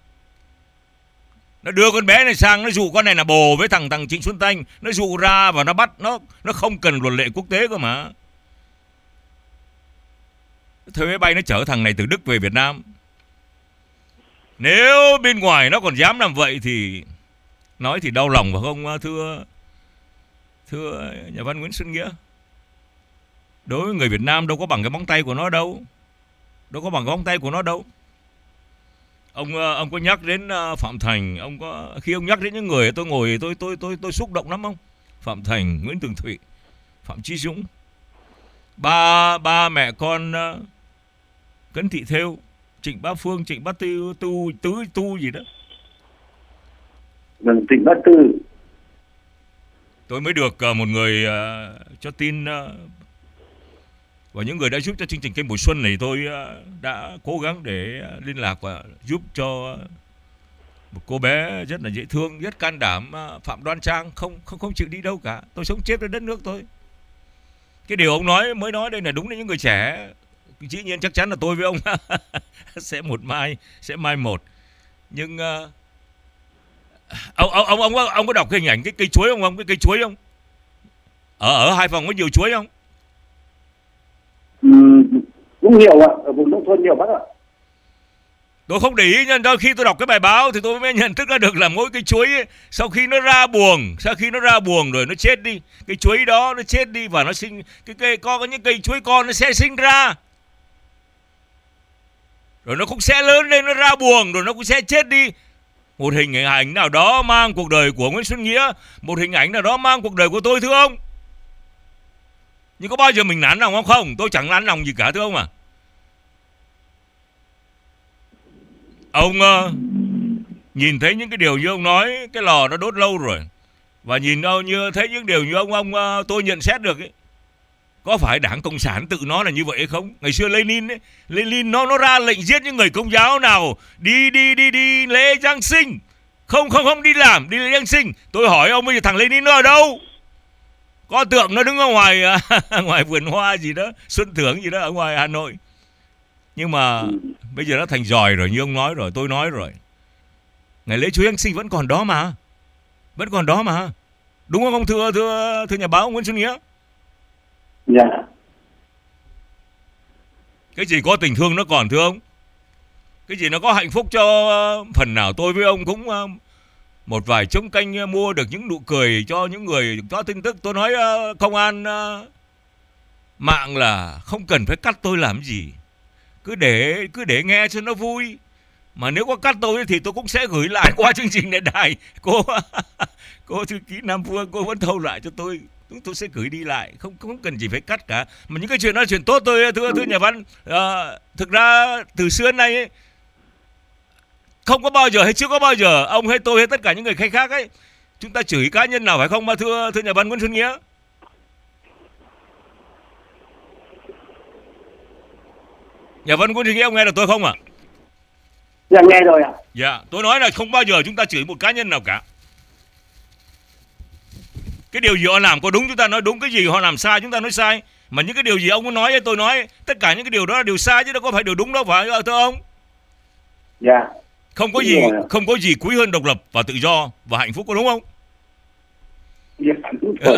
Nó đưa con bé này sang, nó dụ con này là bồ với thằng thằng Trịnh Xuân Thanh, nó dụ ra và nó bắt nó nó không cần luật lệ quốc tế cơ mà. Thuê máy bay nó chở thằng này từ Đức về Việt Nam. Nếu bên ngoài nó còn dám làm vậy thì nói thì đau lòng phải không thưa thưa nhà văn Nguyễn Xuân Nghĩa? Đối với người Việt Nam đâu có bằng cái móng tay của nó đâu. Đâu có bằng cái móng tay của nó đâu. Ông ông có nhắc đến Phạm Thành, ông có khi ông nhắc đến những người tôi ngồi tôi tôi tôi tôi xúc động lắm không? Phạm Thành, Nguyễn Tường Thụy, Phạm Chí Dũng. Ba ba mẹ con uh, Cấn Thị Thêu, Trịnh Bá Phương, Trịnh Bá Tư, Tu Tứ Tu gì đó. Vâng, Trịnh Bá Tư. Tôi mới được uh, một người uh, cho tin uh, và những người đã giúp cho chương trình Kênh Mùa Xuân này, tôi uh, đã cố gắng để uh, liên lạc và giúp cho uh, một cô bé rất là dễ thương, rất can đảm, uh, Phạm Đoan Trang, không không không chịu đi đâu cả. Tôi sống chết với đất nước tôi. Cái điều ông nói mới nói đây là đúng đấy, những người trẻ dĩ nhiên chắc chắn là tôi với ông sẽ một mai sẽ mai một. Nhưng uh, ông ông ông ông có, ông có đọc cái hình ảnh cái cây chuối không ông? Cái cây chuối không? Ở ở Hải Phòng có nhiều chuối không? Ừ, cũng nhiều ạ, ở vùng nông thôn nhiều bác ạ. Tôi không để ý, nhưng khi tôi đọc cái bài báo thì tôi mới nhận thức ra được là mỗi cây chuối ấy, sau khi nó ra buồng, sau khi nó ra buồng rồi nó chết đi, cái chuối đó nó chết đi và nó sinh cái cây có có những cây chuối con nó sẽ sinh ra, rồi nó cũng sẽ lớn lên, nó ra buồng rồi nó cũng sẽ chết đi. Một hình ảnh nào đó mang cuộc đời của Nguyễn Xuân Nghĩa, một hình ảnh nào đó mang cuộc đời của tôi, thưa ông. Nhưng có bao giờ mình nản lòng không? Không, tôi chẳng nản lòng gì cả, thưa ông à. Ông uh, nhìn thấy những cái điều như ông nói, cái lò nó đốt lâu rồi, và nhìn đâu như thấy những điều như ông ông uh, tôi nhận xét được ấy, có phải Đảng Cộng sản tự nó là như vậy hay không? Ngày xưa Lenin ấy, Lenin nó nó ra lệnh giết những người Công giáo nào đi đi đi đi lễ Giáng sinh, không không không đi làm, đi lễ Giáng sinh. Tôi hỏi ông bây giờ thằng Lenin nó ở đâu? Có tượng nó đứng ở ngoài uh, ngoài vườn hoa gì đó, Xuân Thưởng gì đó ở ngoài Hà Nội. Nhưng mà bây giờ nó thành giỏi rồi, như ông nói rồi, tôi nói rồi. Ngày lễ Chúa Giáng sinh vẫn còn đó mà. Vẫn còn đó mà. Đúng không ông thưa thưa thưa nhà báo Nguyễn Xuân Nghĩa? Dạ. Cái gì có tình thương nó còn, thưa ông? Cái gì nó có hạnh phúc cho phần nào tôi với ông cũng một vài chống canh mua được những nụ cười cho những người có tin tức. Tôi nói công an mạng là không cần phải cắt tôi làm gì. Cứ để cứ để nghe cho nó vui. Mà nếu có cắt tôi thì tôi cũng sẽ gửi lại qua chương trình này đài. Cô cô thư ký Nam Phương, cô vẫn thâu lại cho tôi. Tôi sẽ gửi đi lại, không không cần gì phải cắt cả. Mà những cái chuyện đó là chuyện tốt tôi thưa thưa nhà văn. À, thực ra từ xưa đến nay ấy, không có bao giờ hay chưa có bao giờ ông hay tôi hay tất cả những người khác ấy chúng ta chửi cá nhân nào, phải không mà thưa thưa nhà văn Nguyễn Xuân Nghĩa? Nhà văn Nguyễn Xuân Nghĩa, ông nghe được tôi không ạ? À? Dạ nghe rồi ạ. Dạ, tôi nói là không bao giờ chúng ta chửi một cá nhân nào cả. Cái điều gì họ làm có đúng chúng ta nói đúng, cái gì họ làm sai chúng ta nói sai. Mà những cái điều gì ông có nói tôi nói, tất cả những cái điều đó là điều sai chứ đâu có phải điều đúng đâu, phải thưa ông? Dạ. Không có gì không có gì quý hơn độc lập và tự do và hạnh phúc, có đúng không? Dạ đúng rồi.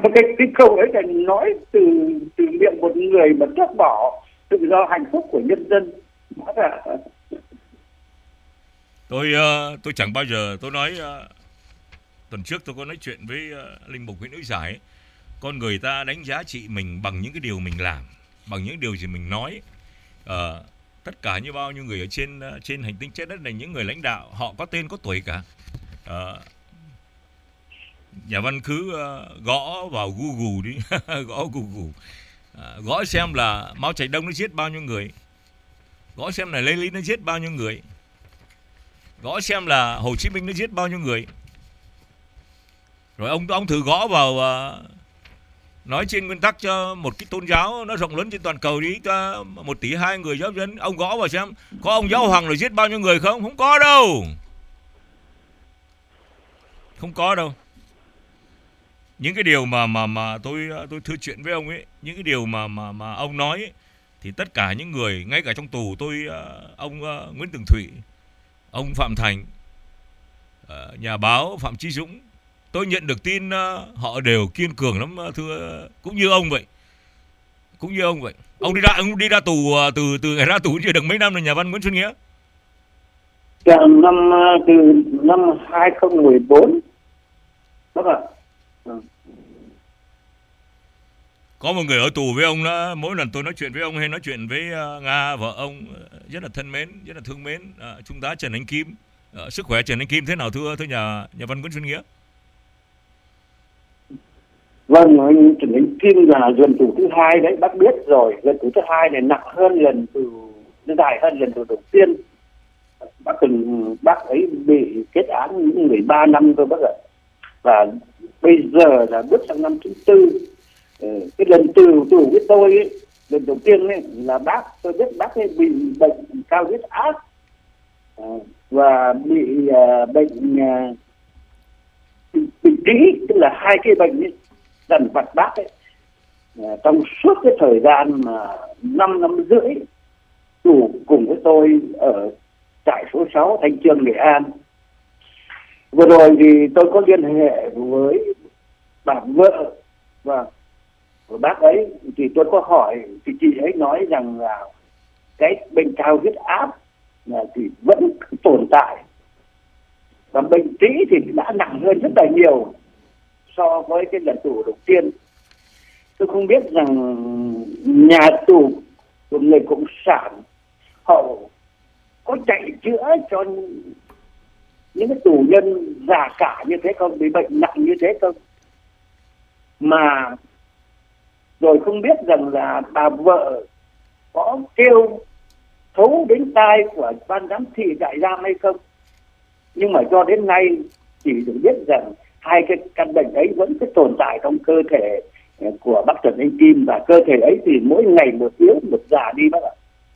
cái, cái câu ấy là nói từ từ miệng một người mà tước bỏ tự do hạnh phúc của nhân dân. Đó là... tôi uh, tôi chẳng bao giờ tôi nói uh, tuần trước tôi có nói chuyện với uh, linh mục Nguyễn Nữ Giải ấy. Con người ta đánh giá trị mình bằng những cái điều mình làm, bằng những điều gì mình nói. Uh, tất cả như bao nhiêu người ở trên uh, trên hành tinh trái đất này, những người lãnh đạo họ có tên có tuổi cả. Uh, nhà văn cứ uh, gõ vào Google đi gõ Google uh, gõ xem là Mao Trạch Đông nó giết bao nhiêu người, gõ xem là Lê Lý nó giết bao nhiêu người, gõ xem là Hồ Chí Minh nó giết bao nhiêu người. Rồi ông ông thử gõ vào uh, nói trên nguyên tắc cho một cái tôn giáo nó rộng lớn trên toàn cầu đi, cho một tỷ hai người giáo dân, ông gõ vào xem có ông giáo hoàng rồi giết bao nhiêu người không? Không có đâu, không có đâu. Những cái điều mà mà mà tôi tôi thưa chuyện với ông ấy, những cái điều mà mà mà ông nói ấy, thì tất cả những người ngay cả trong tù tôi, ông uh, Nguyễn Tường Thụy, ông Phạm Thành, uh, nhà báo Phạm Chí Dũng, tôi nhận được tin uh, họ đều kiên cường lắm, thưa, cũng như ông vậy, cũng như ông vậy. Ông đi ra ông đi ra tù uh, từ từ ngày ra tù chưa được mấy năm rồi, nhà văn Nguyễn Xuân Nghĩa. Dạ, năm từ năm hai không một bốn. Đó là có một người ở tù với ông đó, mỗi lần tôi nói chuyện với ông hay nói chuyện với uh, Nga vợ ông uh, rất là thân mến, rất là thương mến, uh, trung tá Trần Anh Kim. Uh, sức khỏe Trần Anh Kim thế nào thưa thưa nhà nhà văn Nguyễn Xuân Nghĩa? Vâng, anh Trần Anh Kim là lần tù thứ hai đấy, bác biết rồi. Lần tù thứ hai này nặng hơn lần tù, nó dài hơn lần tù đầu tiên. Bác từng bác ấy bị kết án mười ba năm thôi bác ạ. Và bây giờ là bước sang năm thứ tư. Cái lần tù tù với tôi ấy, lần đầu tiên ấy, là bác tôi biết bác ấy bị bệnh cao huyết áp và bị uh, bệnh uh, bệnh trí, tức là hai cái bệnh ấy dần vặt bác ấy. Uh, trong suốt cái thời gian mà năm năm rưỡi tù cùng với tôi ở trại số sáu Thanh Chương Nghệ An. Vừa rồi thì tôi có liên hệ với bà vợ và của bác ấy, thì tôi có hỏi thì chị ấy nói rằng là cái bệnh cao huyết áp là thì vẫn tồn tại, và bệnh trí thì đã nặng hơn rất là nhiều so với cái lần tù đầu tiên. Tôi không biết rằng nhà tù của người cộng sản họ có chạy chữa cho những cái tù nhân già cả như thế không, bị bệnh nặng như thế không, mà rồi không biết rằng là bà vợ có kêu thấu đến tai của ban giám thị trại giam hay không. Nhưng mà cho đến nay chỉ được biết rằng hai cái căn bệnh ấy vẫn cứ tồn tại trong cơ thể của bác Trần Anh Kim, và cơ thể ấy thì mỗi ngày một yếu một già đi bác ạ.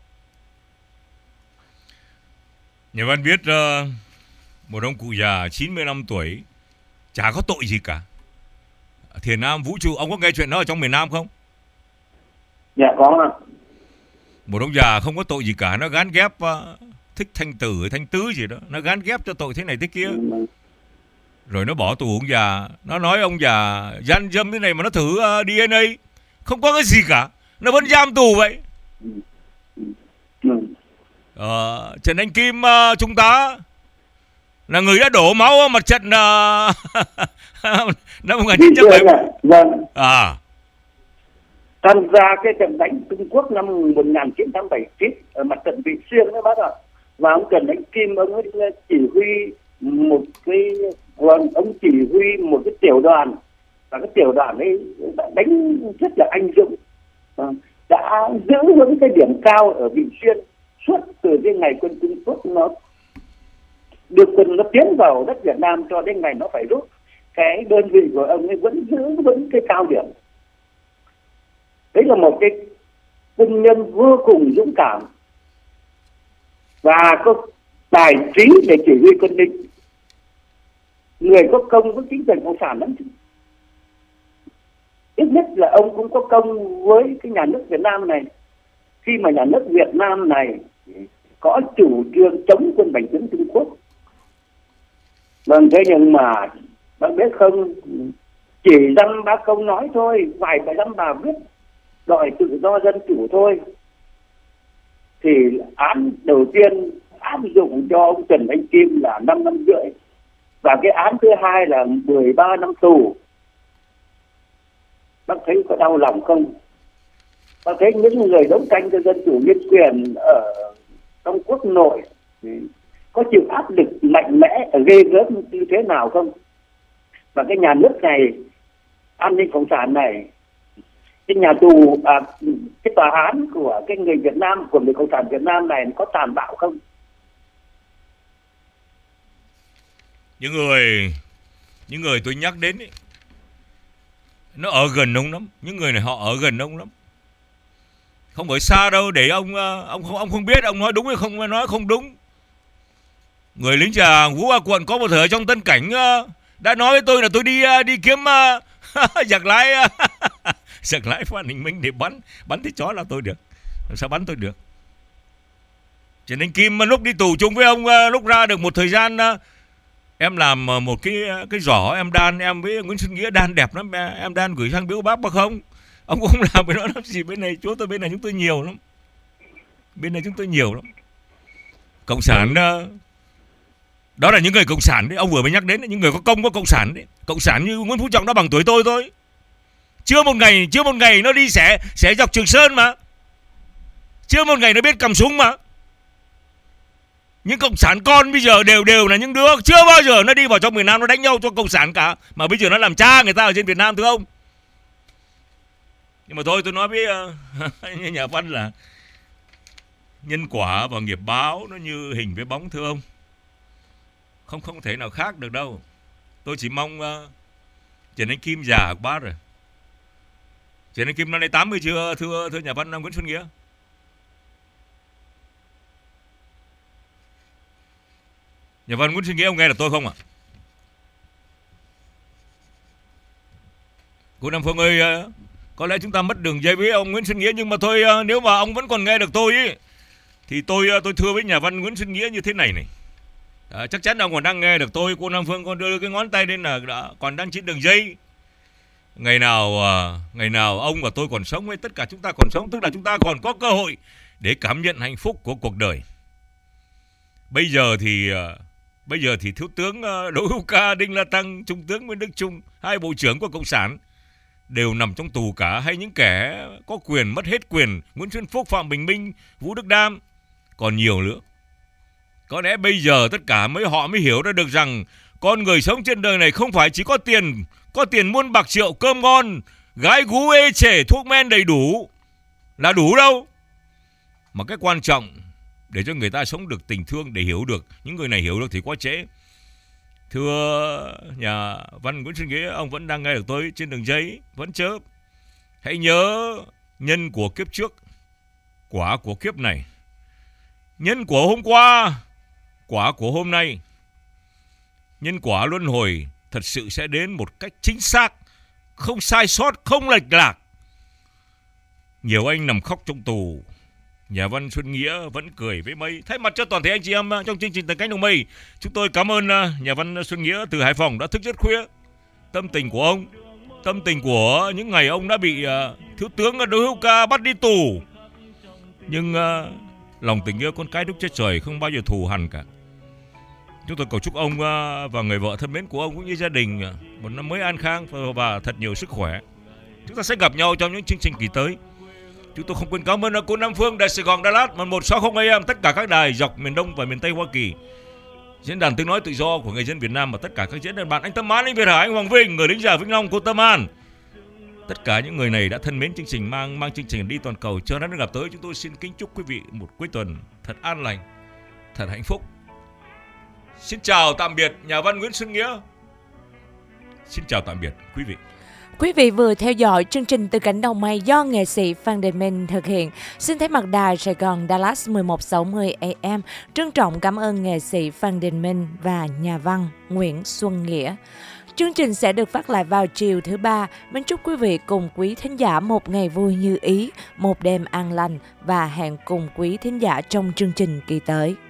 Nhà văn biết uh, một ông cụ già chín mươi lăm tuổi chả có tội gì cả, thiền nam vũ trụ. Ông có nghe chuyện đó ở trong miền Nam không? Dạ có ạ. Một ông già không có tội gì cả, nó gán ghép uh, thích thanh tử thanh tứ gì đó, nó gán ghép cho tội thế này thế kia. Ừ. Rồi nó bỏ tù ông già, nó nói ông già gian dâm thế này mà nó thử uh, đê en a, không có cái gì cả, nó vẫn giam tù vậy. Ừ. Ừ. Uh, Trần Anh Kim uh, trung tá là người đã đổ máu mặt trận uh, năm một nghìn chín trăm bảy mươi. Vâng. À. Tham gia cái trận đánh Trung Quốc năm một nghìn chín trăm bảy mươi chín ở mặt trận Vị Xuyên đó bác ạ. Và ông Trần Anh Kim ông ấy chỉ huy một cái ông chỉ huy một cái tiểu đoàn, và cái tiểu đoàn ấy đã đánh rất là anh dũng, đã giữ vững cái điểm cao ở Vị Xuyên suốt từ cái ngày quân Trung Quốc nó được quân nó tiến vào đất Việt Nam cho đến ngày nó phải rút. Cái đơn vị của ông ấy vẫn giữ vững cái cao điểm. Đấy là một cái quân nhân vô cùng dũng cảm và có tài trí để chỉ huy quân địch. Người có công với chính quyền cộng sản lắm chứ. Ít nhất là ông cũng có công với cái nhà nước Việt Nam này, khi mà nhà nước Việt Nam này có chủ trương chống quân Bành Trướng Trung Quốc. Vâng, thế nhưng mà bác biết không, chỉ dăm ba câu nói thôi, vài cái dăm bà viết đòi tự do dân chủ thôi, thì án đầu tiên áp dụng cho ông Trần Anh Kim là năm năm rưỡi, và cái án thứ hai là mười ba năm tù. Bác thấy có đau lòng không? Bác thấy những người đấu tranh cho dân chủ nhân quyền ở trong quốc nội có chịu áp lực mạnh mẽ, ghê gớm như thế nào không? Và cái nhà nước này, an ninh cộng sản này, cái nhà tù, à, cái tòa án của cái người Việt Nam, của người cộng sản Việt Nam này có tàn bạo không? Những người những người tôi nhắc đến ấy, nó ở gần ông lắm. Những người này họ ở gần ông lắm, không ở xa đâu để ông ông không ông không biết ông nói đúng hay không, nói không đúng. Người lính già Vũ A Quận có một thời ở trong Tân Cảnh đã nói với tôi là tôi đi đi kiếm giặc lái giặc lái Phan Đình Minh để bắn bắn thấy chó là tôi được, làm sao bắn tôi được. Trần Anh Kim lúc đi tù chung với ông, lúc ra được một thời gian, em làm một cái cái giỏ em đan, em với Nguyễn Xuân Nghĩa đan đẹp lắm, em đan gửi sang biếu bác bác không? Ông không làm cái đó làm gì, bên này chúa tôi bên này chúng tôi nhiều lắm, bên này chúng tôi nhiều lắm. Cộng sản đó là những người cộng sản đấy, ông vừa mới nhắc đến, những người có công có cộng sản đấy. Cộng sản như Nguyễn Phú Trọng đã bằng tuổi tôi thôi, chưa một ngày chưa một ngày nó đi xẻ xẻ dọc Trường Sơn mà, chưa một ngày nó biết cầm súng mà. Những cộng sản con bây giờ đều đều là những đứa chưa bao giờ nó đi vào trong miền Nam nó đánh nhau cho cộng sản cả, mà bây giờ nó làm cha người ta ở trên Việt Nam, thưa ông. Nhưng mà thôi, tôi nói với uh, nhà văn là nhân quả và nghiệp báo nó như hình với bóng, thưa ông. Không không thể nào khác được đâu. Tôi chỉ mong uh, Trần Anh Kim già bác rồi. Trần Anh Kim năm nay tám mươi chưa, thưa thưa nhà văn Nguyễn Xuân Nghĩa? Nhà văn Nguyễn Xuân Nghĩa, ông nghe được tôi không ạ? Cô Nam Phương ơi, uh, có lẽ chúng ta mất đường dây với ông Nguyễn Xuân Nghĩa, nhưng mà thôi, uh, nếu mà ông vẫn còn nghe được tôi ý, thì tôi uh, tôi thưa với nhà văn Nguyễn Xuân Nghĩa như thế này này. À, chắc chắn ông còn đang nghe được tôi. Cô Nam Phương còn đưa cái ngón tay lên là đã, còn đang trên đường dây. Ngày nào uh, ngày nào ông và tôi còn sống, hay tất cả chúng ta còn sống, tức là chúng ta còn có cơ hội để cảm nhận hạnh phúc của cuộc đời. Bây giờ thì uh, bây giờ thì thiếu tướng uh, Đỗ Hữu Ca, Đinh La Thăng, trung tướng Nguyễn Đức Chung, hai bộ trưởng của cộng sản đều nằm trong tù cả, hay những kẻ có quyền mất hết quyền, Nguyễn Xuân Phúc, Phạm Bình Minh, Vũ Đức Đam, còn nhiều nữa. Có lẽ bây giờ tất cả mấy họ mới hiểu ra được rằng con người sống trên đời này không phải chỉ có tiền, có tiền muôn bạc triệu, cơm ngon, gái gú ê chề, thuốc men đầy đủ là đủ đâu. Mà cái quan trọng để cho người ta sống được tình thương, để hiểu được, những người này hiểu được thì quá trễ. Thưa nhà văn Nguyễn Xuân Nghĩa, ông vẫn đang nghe được tôi trên đường dây, vẫn chớ. Hãy nhớ nhân của kiếp trước, quả của kiếp này. Nhân của hôm qua, quả của hôm nay. Nhân quả luân hồi thật sự sẽ đến một cách chính xác, không sai sót, không lệch lạc. Nhiều anh nằm khóc trong tù, nhà văn Xuân Nghĩa vẫn cười với mây. Thay mặt cho toàn thể anh chị em trong chương trình Tầng Cánh Đồng Mây, chúng tôi cảm ơn nhà văn Xuân Nghĩa từ Hải Phòng đã thức rất khuya. Tâm tình của ông, tâm tình của những ngày ông đã bị uh, thiếu tướng Đỗ Hữu Ca bắt đi tù. Nhưng uh, lòng tình yêu con cái Đức Chúa Trời không bao giờ thù hằn cả. Chúng tôi cầu chúc ông uh, và người vợ thân mến của ông cũng như gia đình uh, một năm mới an khang và, và thật nhiều sức khỏe. Chúng ta sẽ gặp nhau trong những chương trình kỳ tới. Chúng tôi không quên cảm ơn cô Nam Phương, Đài Sài Gòn, Đà Lạt, một sáu không A M, tất cả các đài dọc miền Đông và miền Tây Hoa Kỳ, diễn đàn tiếng nói tự do của người dân Việt Nam và tất cả các diễn đàn bạn, anh Tâm An, anh Việt Hải, anh Hoàng Vinh, người lính già Vĩnh Long, cô Tâm An. Tất cả những người này đã thân mến chương trình, mang mang chương trình đi toàn cầu cho đến gặp tới. Chúng tôi xin kính chúc quý vị một cuối tuần thật an lành, thật hạnh phúc. Xin chào tạm biệt nhà văn Nguyễn Xuân Nghĩa. Xin chào tạm biệt quý vị. Quý vị vừa theo dõi chương trình Từ Cánh Đồng Mây do nghệ sĩ Phan Đình Minh thực hiện. Xin thay mặt đài Sài Gòn Dallas mười một sáu mươi A M trân trọng cảm ơn nghệ sĩ Phan Đình Minh và nhà văn Nguyễn Xuân Nghĩa. Chương trình sẽ được phát lại vào chiều thứ ba. Mến chúc quý vị cùng quý thính giả một ngày vui như ý, một đêm an lành và hẹn cùng quý thính giả trong chương trình kỳ tới.